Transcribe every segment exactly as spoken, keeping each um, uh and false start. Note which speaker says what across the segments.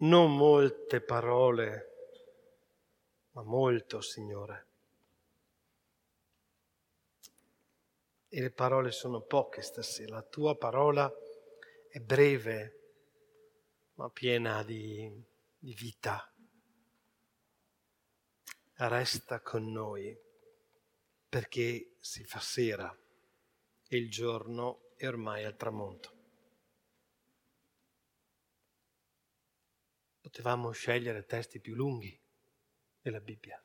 Speaker 1: non molte parole, ma molto, Signore. E le parole sono poche stasera. La tua parola è breve, ma piena di, di vita. Resta con noi, perché si fa sera e il giorno è ormai al tramonto. Potevamo scegliere testi più lunghi della Bibbia.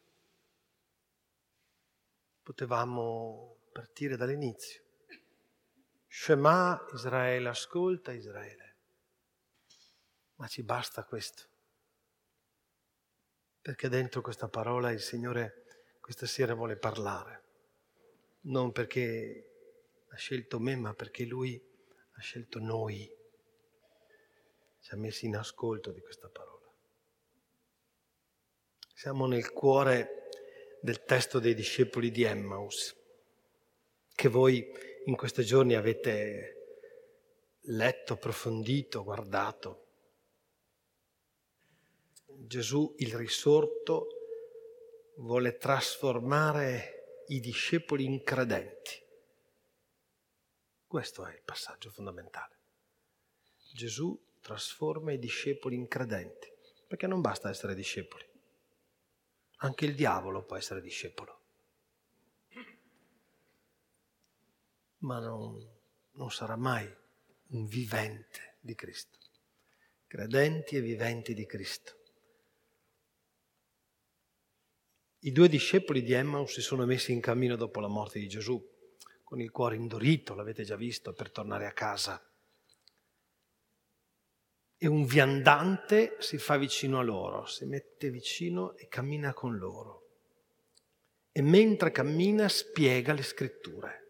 Speaker 1: Potevamo partire dall'inizio. Shema Israele, ascolta Israele. Ma ci basta questo. Perché dentro questa parola il Signore questa sera vuole parlare. Non perché ha scelto me, ma perché Lui ha scelto noi. Ci ha messi in ascolto di questa parola. Siamo nel cuore del testo dei discepoli di Emmaus, che voi in questi giorni avete letto, approfondito, guardato. Gesù, il risorto, vuole trasformare i discepoli in credenti. Questo è il passaggio fondamentale. Gesù trasforma i discepoli in credenti, perché non basta essere discepoli. Anche il diavolo può essere discepolo. Ma non, non sarà mai un vivente di Cristo. Credenti e viventi di Cristo. I due discepoli di Emmaus si sono messi in cammino dopo la morte di Gesù, con il cuore indurito, l'avete già visto, per tornare a casa. E un viandante si fa vicino a loro, si mette vicino e cammina con loro. E mentre cammina spiega le scritture.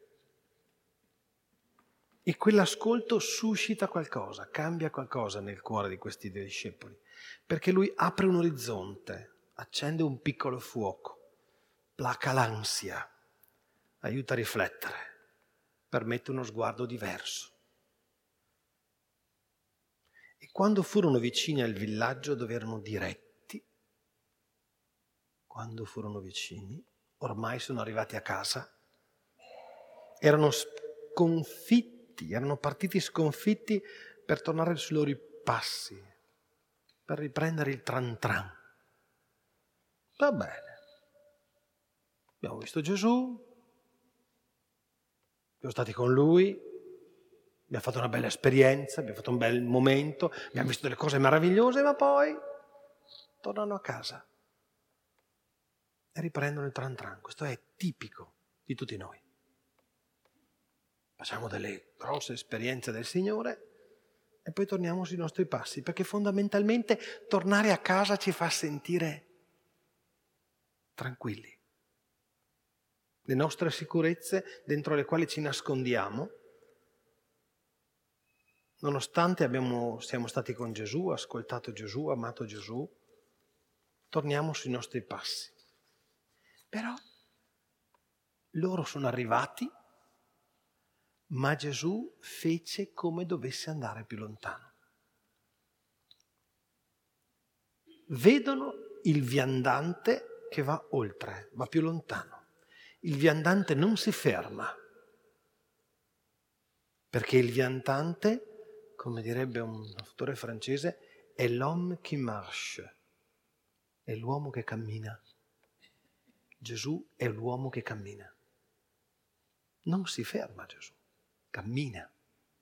Speaker 1: E quell'ascolto suscita qualcosa, cambia qualcosa nel cuore di questi due discepoli, perché lui apre un orizzonte, accende un piccolo fuoco, placa l'ansia, aiuta a riflettere, permette uno sguardo diverso. E quando furono vicini al villaggio dove erano diretti, quando furono vicini, ormai sono arrivati a casa, erano sconfitti, erano partiti sconfitti per tornare sui loro passi, per riprendere il tran tran. Va bene, abbiamo visto Gesù, siamo stati con Lui, abbiamo fatto una bella esperienza, abbiamo fatto un bel momento, abbiamo visto delle cose meravigliose, ma poi tornano a casa e riprendono il tran tran. Questo è tipico di tutti noi. Facciamo delle grosse esperienze del Signore e poi torniamo sui nostri passi, perché fondamentalmente tornare a casa ci fa sentire tranquilli. Le nostre sicurezze dentro le quali ci nascondiamo, nonostante abbiamo, siamo stati con Gesù, ascoltato Gesù, amato Gesù, torniamo sui nostri passi. Però loro sono arrivati, ma Gesù fece come dovesse andare più lontano. Vedono il viandante che va oltre, va più lontano. Il viandante non si ferma, perché il viandante, come direbbe un autore francese, è l'homme qui marche, è l'uomo che cammina. Gesù è l'uomo che cammina. Non si ferma Gesù, cammina.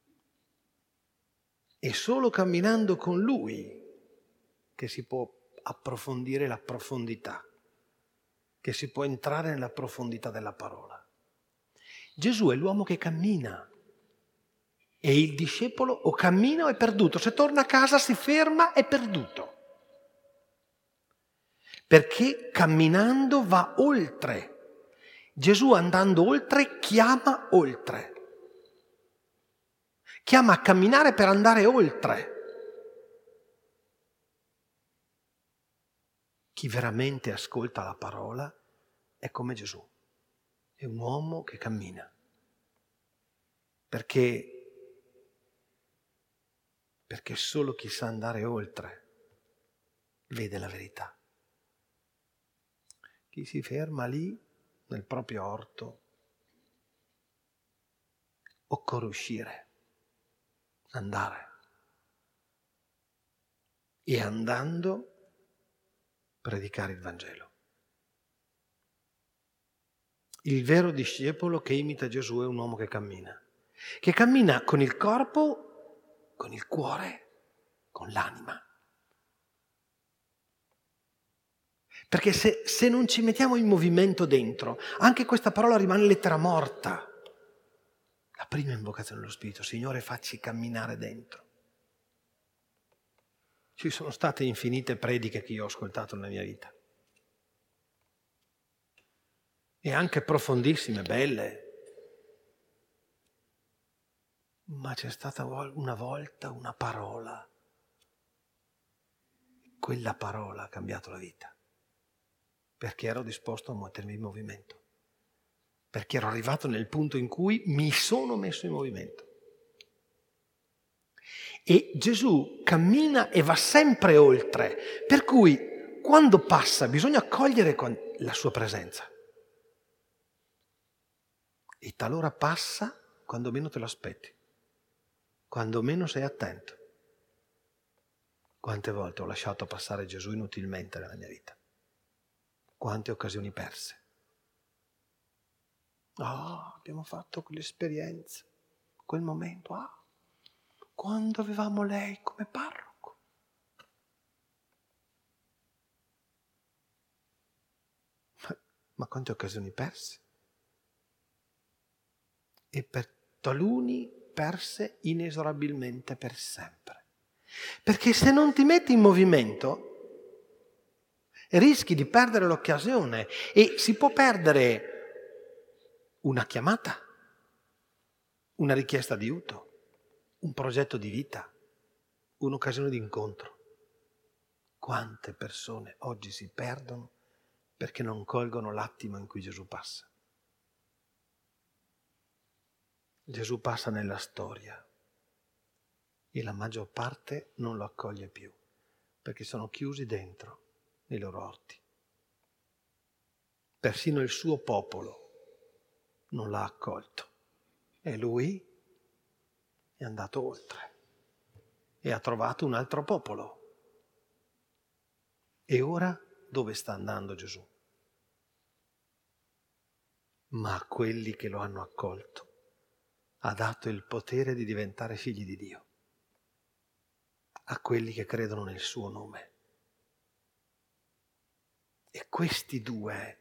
Speaker 1: È solo camminando con Lui che si può approfondire la profondità, che si può entrare nella profondità della parola. Gesù è l'uomo che cammina e il discepolo o cammina o è perduto. Se torna a casa si ferma, è perduto. Perché camminando va oltre. Gesù andando oltre chiama oltre. Chiama a camminare per andare oltre. Chi veramente ascolta la parola è come Gesù. È un uomo che cammina. Perché, perché solo chi sa andare oltre vede la verità. Chi si ferma lì, nel proprio orto, occorre uscire, andare. E andando, predicare il Vangelo. Il vero discepolo che imita Gesù è un uomo che cammina. Che cammina con il corpo, con il cuore, con l'anima. Perché se, se non ci mettiamo in movimento dentro, anche questa parola rimane lettera morta. La prima invocazione dello Spirito, Signore, facci camminare dentro. Ci sono state infinite prediche che io ho ascoltato nella mia vita. E anche profondissime, belle. Ma c'è stata una volta una parola. Quella parola ha cambiato la vita. Perché ero disposto a mettermi in movimento. Perché ero arrivato nel punto in cui mi sono messo in movimento. E Gesù cammina e va sempre oltre. Per cui quando passa bisogna accogliere la sua presenza. E talora passa quando meno te lo aspetti, quando meno sei attento. Quante volte ho lasciato passare Gesù inutilmente nella mia vita? Quante occasioni perse? Ah, oh, abbiamo fatto quell'esperienza, quel momento, ah, quando avevamo lei come parroco. Ma, ma quante occasioni perse? E per taluni perse inesorabilmente per sempre. Perché se non ti metti in movimento rischi di perdere l'occasione e si può perdere una chiamata, una richiesta di aiuto, un progetto di vita, un'occasione di incontro. Quante persone oggi si perdono perché non colgono l'attimo in cui Gesù passa. Gesù passa nella storia e la maggior parte non lo accoglie più perché sono chiusi dentro nei loro orti. Persino il suo popolo non l'ha accolto e lui è andato oltre e ha trovato un altro popolo. E ora dove sta andando Gesù? Ma a quelli che lo hanno accolto ha dato il potere di diventare figli di Dio, a quelli che credono nel suo nome. E questi due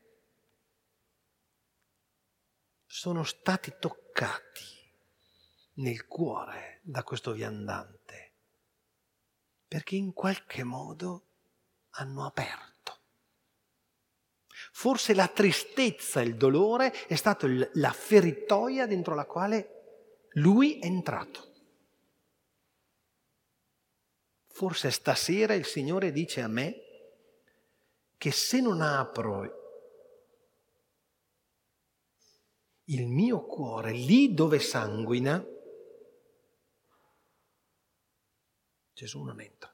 Speaker 1: sono stati toccati nel cuore da questo viandante, perché in qualche modo hanno aperto. Forse la tristezza e il dolore è stato il, la feritoia dentro la quale lui è entrato. Forse stasera il Signore dice a me che se non apro il mio cuore lì dove sanguina, Gesù non entra.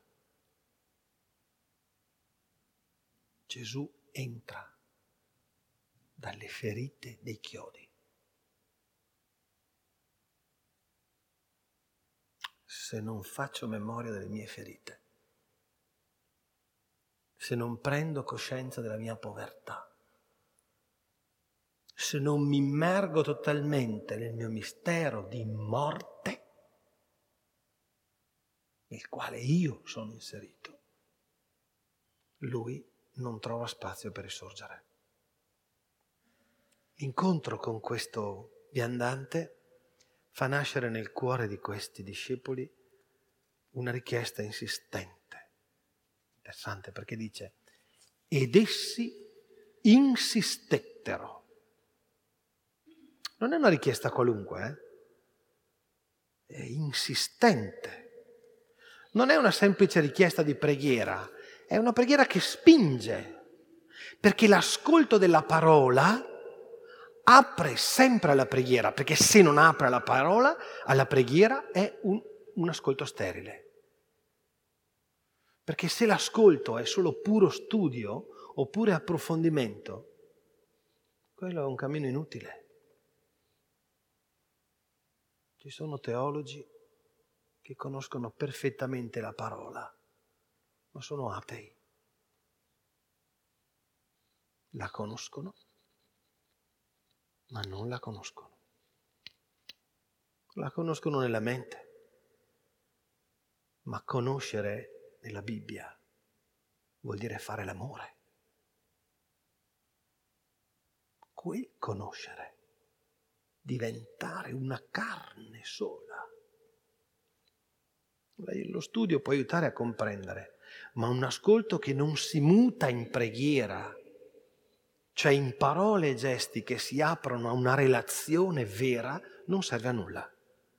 Speaker 1: Gesù entra dalle ferite dei chiodi. Se non faccio memoria delle mie ferite, se non prendo coscienza della mia povertà, se non mi immergo totalmente nel mio mistero di morte, nel quale io sono inserito, lui non trova spazio per risorgere. L'incontro con questo viandante fa nascere nel cuore di questi discepoli una richiesta insistente. Interessante perché dice, ed essi insistettero. Non è una richiesta qualunque, eh? È insistente. Non è una semplice richiesta di preghiera, è una preghiera che spinge, perché l'ascolto della parola apre sempre alla preghiera, perché se non apre alla parola, alla preghiera è un, un ascolto sterile. Perché se l'ascolto è solo puro studio oppure approfondimento, quello è un cammino inutile. Ci sono teologi che conoscono perfettamente la parola, ma sono atei. La conoscono, ma non la conoscono. La conoscono nella mente, ma conoscere nella Bibbia vuol dire fare l'amore. Quel conoscere, diventare una carne sola. Lo studio può aiutare a comprendere, ma un ascolto che non si muta in preghiera, cioè in parole e gesti che si aprono a una relazione vera, non serve a nulla.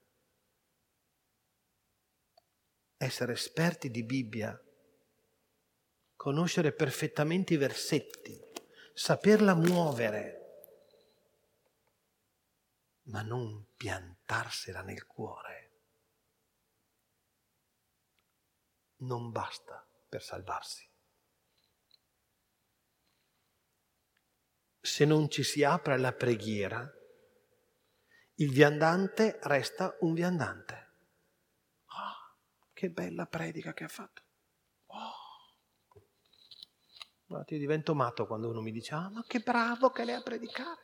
Speaker 1: Essere esperti di Bibbia, conoscere perfettamente i versetti, saperla muovere, ma non piantarsela nel cuore, non basta per salvarsi. Se non ci si apre alla preghiera, il viandante resta un viandante. Oh, che bella predica che ha fatto. Oh. Guarda, io divento matto quando uno mi dice, ah, ma che bravo che lei a predicare.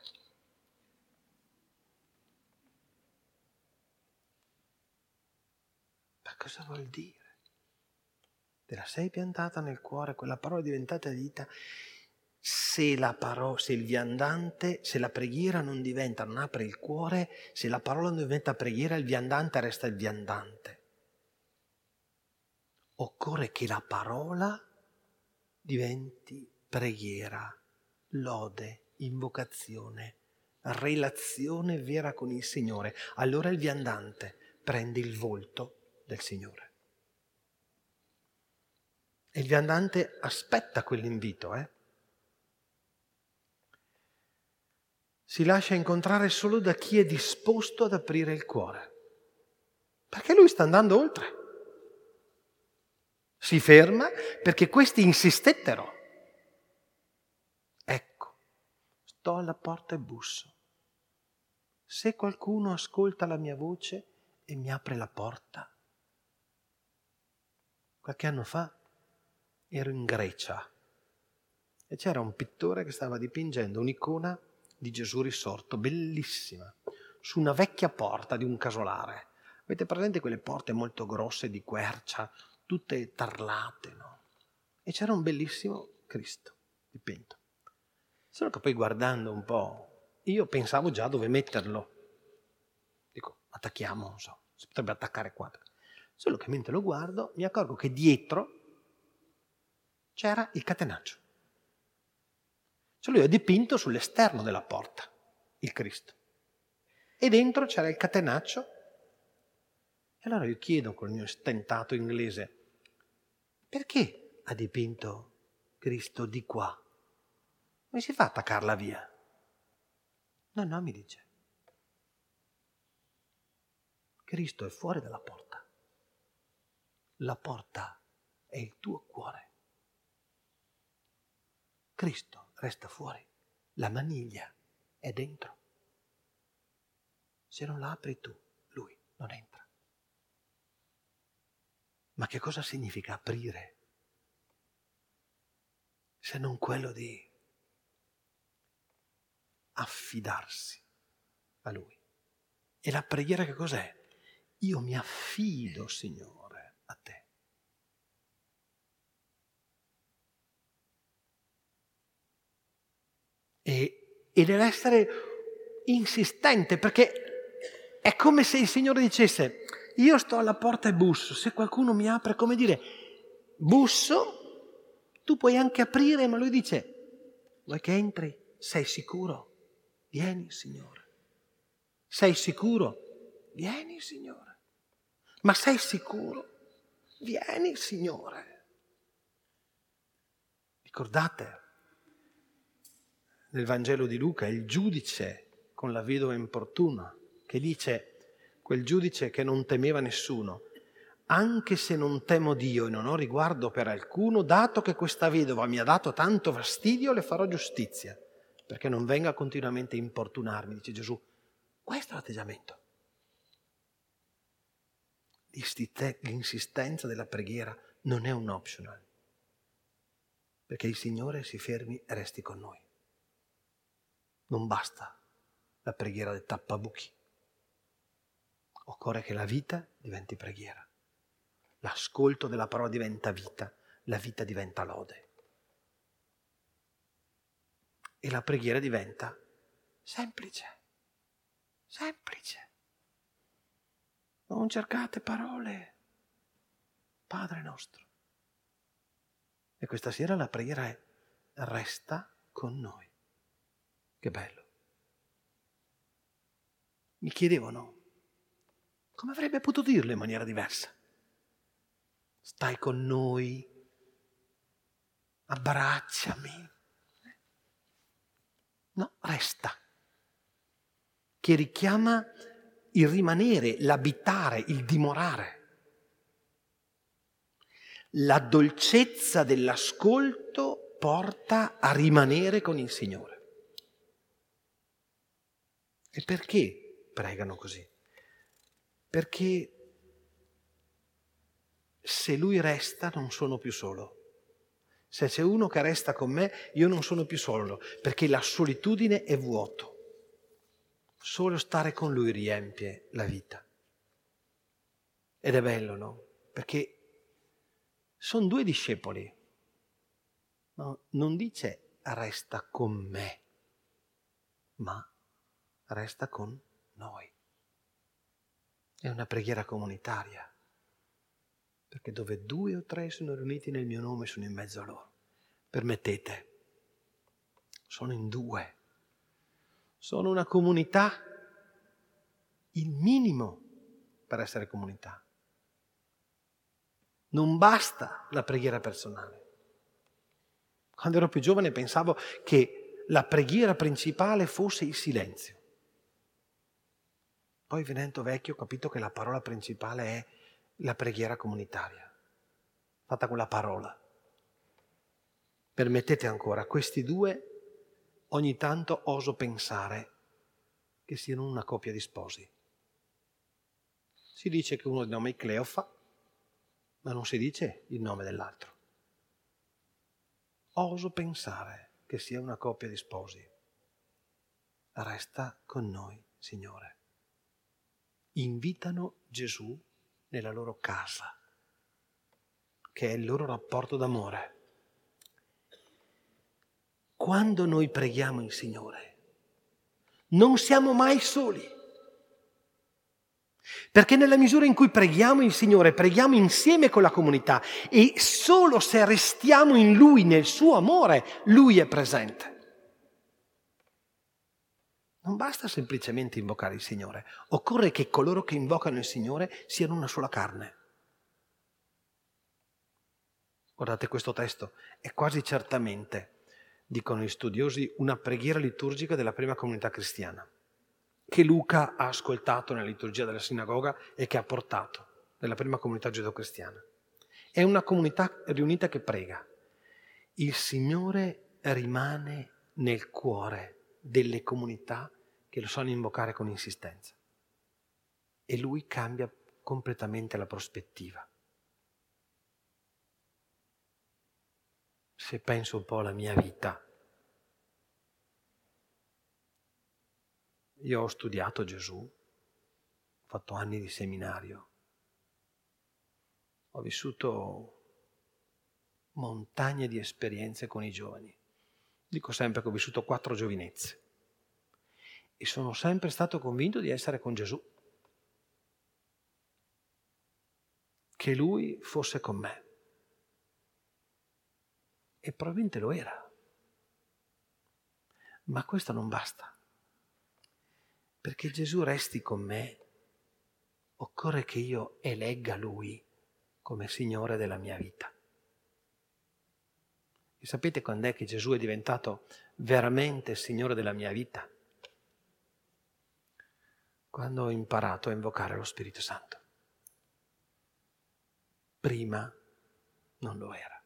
Speaker 1: Ma cosa vuol dire? Te la sei piantata nel cuore, quella parola è diventata vita. Se la parola, se il viandante, se la preghiera non diventa, non apre il cuore, se la parola non diventa preghiera, il viandante resta il viandante. Occorre che la parola diventi preghiera, lode, invocazione, relazione vera con il Signore. Allora il viandante prende il volto del Signore. E il viandante aspetta quell'invito, eh? Si lascia incontrare solo da chi è disposto ad aprire il cuore. Perché lui sta andando oltre. Si ferma perché questi insistettero. Ecco, sto alla porta e busso. Se qualcuno ascolta la mia voce e mi apre la porta. Qualche anno fa ero in Grecia e c'era un pittore che stava dipingendo un'icona di Gesù risorto, bellissima, su una vecchia porta di un casolare. Avete presente quelle porte molto grosse di quercia, tutte tarlate, no? E c'era un bellissimo Cristo dipinto. Solo che poi guardando un po', io pensavo già dove metterlo. Dico, attacchiamo, non so, si potrebbe attaccare qua. Solo che mentre lo guardo mi accorgo che dietro c'era il catenaccio. Cioè lui ha dipinto sull'esterno della porta il Cristo. E dentro c'era il catenaccio. E allora io chiedo con il mio stentato inglese, perché ha dipinto Cristo di qua? Come si fa a attaccarla via? No, no, mi dice. Cristo è fuori dalla porta. La porta è il tuo cuore. Cristo resta fuori, la maniglia è dentro. Se non la apri tu, lui non entra. Ma che cosa significa aprire? Se non quello di affidarsi a lui. E la preghiera che cos'è? Io mi affido, Signore, a te. E, e deve essere insistente, perché è come se il Signore dicesse, io sto alla porta e busso, se qualcuno mi apre, come dire, busso, tu puoi anche aprire, ma lui dice, vuoi che entri? Sei sicuro? Vieni, Signore. Sei sicuro? Vieni, Signore. Ma sei sicuro? Vieni, Signore. Ricordate? Nel Vangelo di Luca, il giudice con la vedova importuna, che dice, quel giudice che non temeva nessuno, anche se non temo Dio e non ho riguardo per alcuno, dato che questa vedova mi ha dato tanto fastidio, le farò giustizia, perché non venga continuamente a importunarmi, dice Gesù. Questo è l'atteggiamento. L'insistenza della preghiera non è un optional, perché il Signore si fermi e resti con noi. Non basta la preghiera del tappabuchi. Occorre che la vita diventi preghiera. L'ascolto della parola diventa vita, la vita diventa lode. E la preghiera diventa semplice, semplice. Non cercate parole, Padre nostro. E questa sera la preghiera è: resta con noi. Che bello. Mi chiedevano, come avrebbe potuto dirlo in maniera diversa? Stai con noi, abbracciami. No, resta. Che richiama il rimanere, l'abitare, il dimorare. La dolcezza dell'ascolto porta a rimanere con il Signore. E perché pregano così? Perché se Lui resta non sono più solo. Se c'è uno che resta con me, io non sono più solo, perché la solitudine è vuoto. Solo stare con Lui riempie la vita. Ed è bello, no? Perché sono due discepoli. No, non dice resta con me, ma resta con noi. È una preghiera comunitaria. Perché dove due o tre sono riuniti nel mio nome, sono in mezzo a loro. Permettete, sono in due. Sono una comunità, il minimo per essere comunità. Non basta la preghiera personale. Quando ero più giovane pensavo che la preghiera principale fosse il silenzio. Poi venendo vecchio ho capito che la parola principale è la preghiera comunitaria, fatta con la parola. Permettete ancora, questi due ogni tanto oso pensare che siano una coppia di sposi. Si dice che uno di nome è Cleofa, ma non si dice il nome dell'altro. Oso pensare che sia una coppia di sposi. Resta con noi, Signore. Invitano Gesù nella loro casa, che è il loro rapporto d'amore. Quando noi preghiamo il Signore, non siamo mai soli. Perché nella misura in cui preghiamo il Signore, preghiamo insieme con la comunità e solo se restiamo in Lui, nel suo amore, Lui è presente. Non basta semplicemente invocare il Signore, occorre che coloro che invocano il Signore siano una sola carne. Guardate, questo testo è quasi certamente, dicono gli studiosi, una preghiera liturgica della prima comunità cristiana, che Luca ha ascoltato nella liturgia della sinagoga e che ha portato nella prima comunità giudeo-cristiana. È una comunità riunita che prega. Il Signore rimane nel cuore delle comunità che lo sanno invocare con insistenza. E Lui cambia completamente la prospettiva. Se penso un po' alla mia vita, io ho studiato Gesù, ho fatto anni di seminario, ho vissuto montagne di esperienze con i giovani. Dico sempre che ho vissuto quattro giovinezze e sono sempre stato convinto di essere con Gesù, che Lui fosse con me. E probabilmente lo era. Ma questo non basta. Perché Gesù resti con me, occorre che io elegga Lui come Signore della mia vita. E sapete quando è che Gesù è diventato veramente Signore della mia vita? Quando ho imparato a invocare lo Spirito Santo. prima non lo era.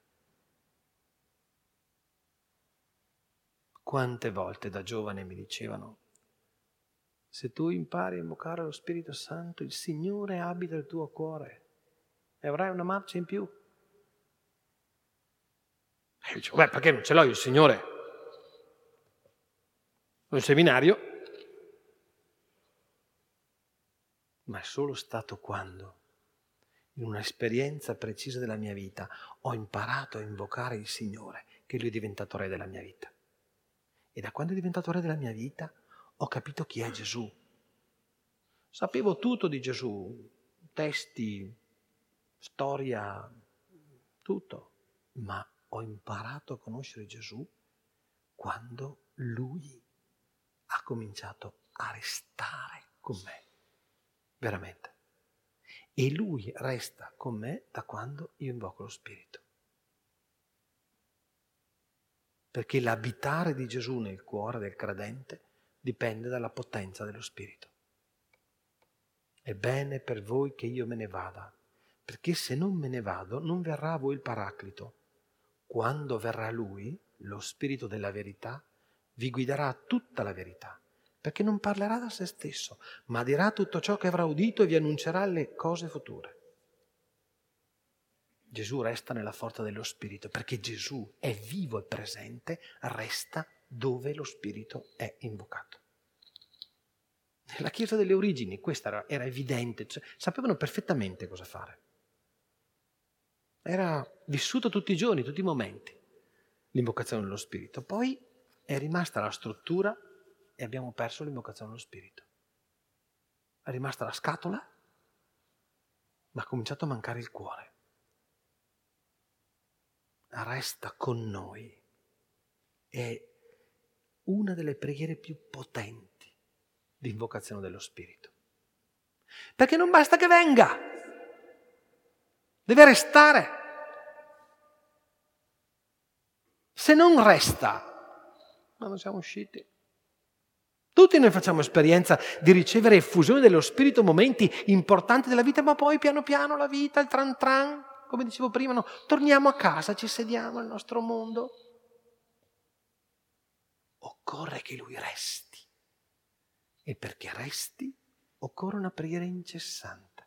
Speaker 1: Quante volte da giovane mi dicevano: se tu impari a invocare lo Spirito Santo, il Signore abita il tuo cuore e avrai una marcia in più. E io dicevo: beh, perché non ce l'ho io il Signore? Un seminario? Ma è solo stato quando, in un'esperienza precisa della mia vita, ho imparato a invocare il Signore, che Lui è diventato Re della mia vita. E da quando è diventato Re della mia vita, ho capito chi è Gesù. Sapevo tutto di Gesù, testi, storia, tutto, ma ho imparato a conoscere Gesù quando Lui ha cominciato a restare con me, veramente. E Lui resta con me da quando io invoco lo Spirito. Perché l'abitare di Gesù nel cuore del credente dipende dalla potenza dello Spirito. È bene per voi che io me ne vada, perché se non me ne vado non verrà a voi il Paraclito. Quando verrà Lui, lo Spirito della verità, vi guiderà a tutta la verità, perché non parlerà da se stesso, ma dirà tutto ciò che avrà udito e vi annuncerà le cose future. Gesù resta nella forza dello Spirito, perché Gesù è vivo e presente, resta dove lo Spirito è invocato. Nella Chiesa delle origini questo era, era evidente, cioè, sapevano perfettamente cosa fare. Era vissuto tutti i giorni, tutti i momenti, l'invocazione dello Spirito. Poi è rimasta la struttura e abbiamo perso l'invocazione dello Spirito. È rimasta la scatola, ma ha cominciato a mancare il cuore. Resta con noi. È una delle preghiere più potenti di invocazione dello Spirito. Perché non basta che venga, deve restare. Se non resta, ma non siamo usciti. Tutti noi facciamo esperienza di ricevere effusione dello Spirito momenti importanti della vita, ma poi piano piano la vita, il tran tran, come dicevo prima, no? Torniamo a casa, ci sediamo al nostro mondo. Occorre che Lui resti. E perché resti, occorre una preghiera incessante.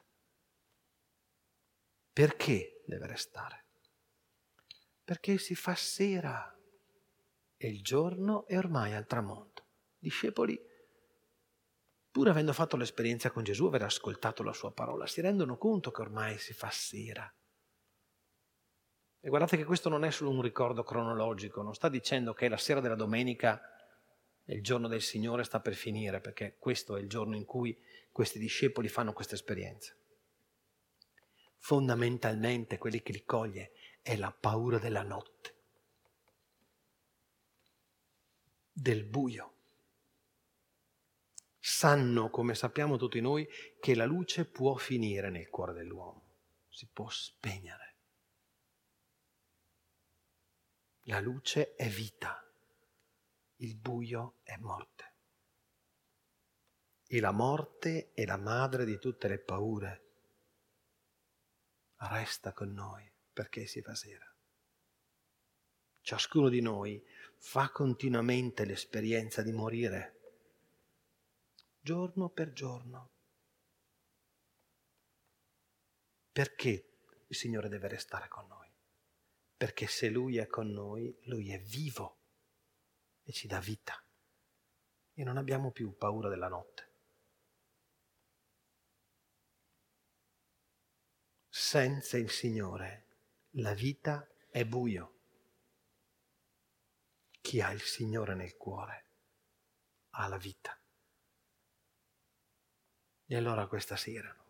Speaker 1: Perché deve restare? Perché si fa sera e il giorno è ormai al tramonto. I discepoli, pur avendo fatto l'esperienza con Gesù, aver ascoltato la sua parola, si rendono conto che ormai si fa sera. E guardate che questo non è solo un ricordo cronologico, non sta dicendo che la sera della domenica è il giorno del Signore, sta per finire, perché questo è il giorno in cui questi discepoli fanno questa esperienza. Fondamentalmente quelli che li coglie è la paura della notte, del buio. Sanno, come sappiamo tutti noi, che la luce può finire nel cuore dell'uomo, si può spegnere. La luce è vita, il buio è morte. E la morte è la madre di tutte le paure. Resta con noi perché si fa sera. Ciascuno di noi fa continuamente l'esperienza di morire, giorno per giorno. Perché il Signore deve restare con noi? Perché se Lui è con noi, Lui è vivo e ci dà vita. E non abbiamo più paura della notte. Senza il Signore la vita è buio. Chi ha il Signore nel cuore ha la vita. E allora questa sera no?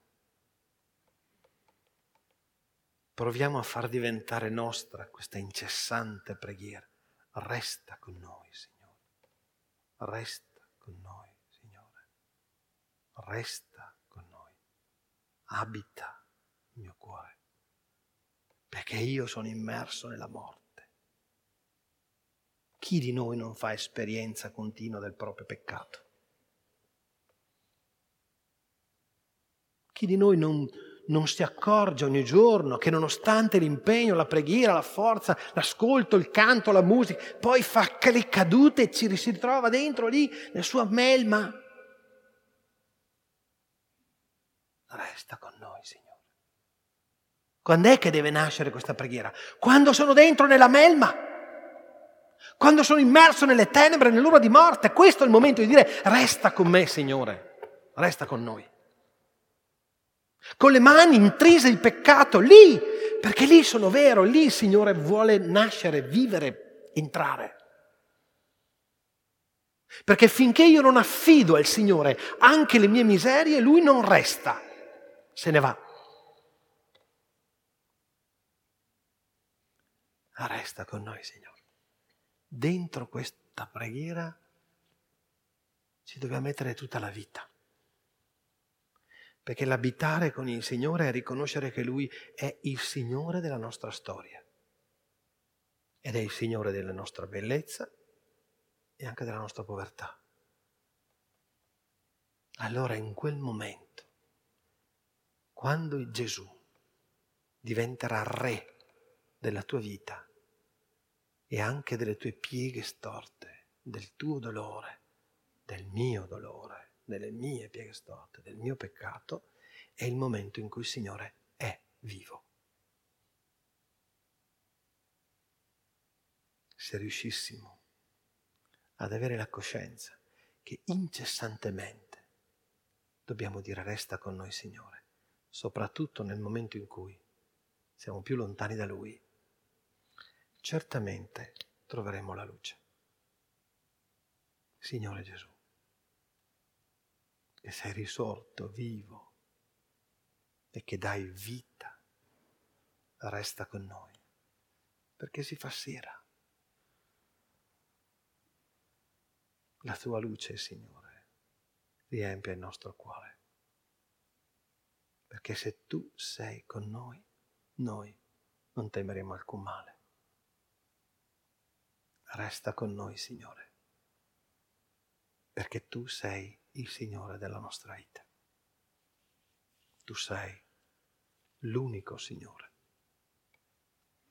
Speaker 1: Proviamo a far diventare nostra questa incessante preghiera. Resta con noi, Signore. Resta con noi, Signore. Resta con noi. Abita il mio cuore. Perché io sono immerso nella morte. Chi di noi non fa esperienza continua del proprio peccato? Chi di noi non, non si accorge ogni giorno che nonostante l'impegno, la preghiera, la forza, l'ascolto, il canto, la musica, poi fa le cadute e ci si ritrova dentro lì nella sua melma? Resta con noi, Signore. Quando è che deve nascere questa preghiera? Quando sono dentro nella melma, quando sono immerso nelle tenebre, nell'ora di morte. Questo è il momento di dire: resta con me, Signore, resta con noi. Con le mani intrise di peccato, lì, perché lì sono vero, lì il Signore vuole nascere, vivere, entrare. Perché finché io non affido al Signore anche le mie miserie, Lui non resta, se ne va. Resta con noi, Signore. Dentro questa preghiera ci dobbiamo mettere tutta la vita. Perché l'abitare con il Signore è riconoscere che Lui è il Signore della nostra storia. Ed è il Signore della nostra bellezza e anche della nostra povertà. Allora in quel momento, quando Gesù diventerà re della tua vita e anche delle tue pieghe storte, del tuo dolore, del mio dolore, delle mie pieghe storte, del mio peccato, è il momento in cui il Signore è vivo. Se riuscissimo ad avere la coscienza che incessantemente dobbiamo dire: resta con noi, Signore, soprattutto nel momento in cui siamo più lontani da Lui, certamente troveremo la luce. Signore Gesù, che sei risorto, vivo e che dai vita, resta con noi, perché si fa sera. La tua luce, Signore, riempie il nostro cuore, perché se tu sei con noi, noi non temeremo alcun male. Resta con noi, Signore, perché tu sei il Signore della nostra vita. Tu sei l'unico Signore.